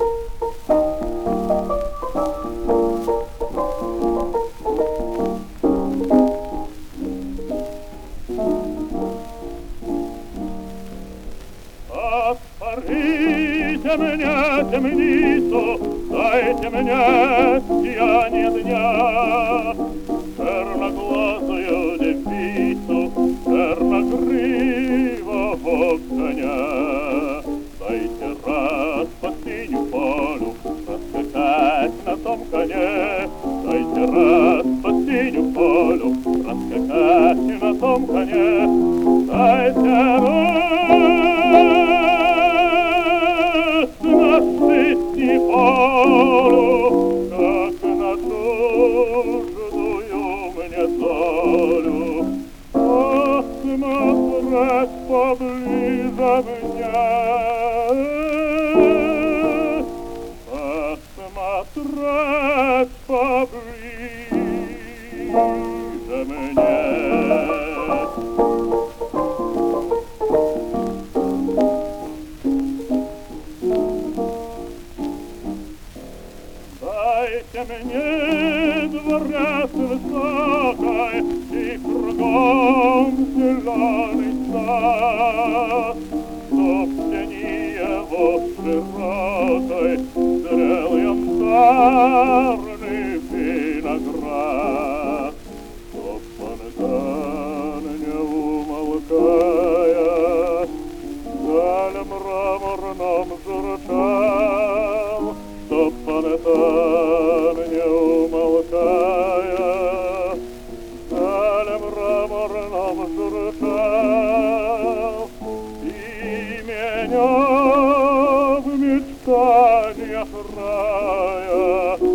Отворите мне темницу, дайте мне сияние дня, черноглазую девицу, черногривого коня. Дайте раз по синему полю раскакать на том коне, дайте раз по синему полю раскакать на том коне, дайте насыпьте полю, как на чуждую мне долю. Посмотреть поближе мне, посмотреть поближе мне. Дайте мне дворец высокой и кругом зеленый сад, чтоб в тени его широкой зрел янтарный виноград, чтоб фонтан не умолкая вдаль мраморном журчал, чтоб фонтан не умолкая вдаль мраморном журчал, и меня в мечтаниях рая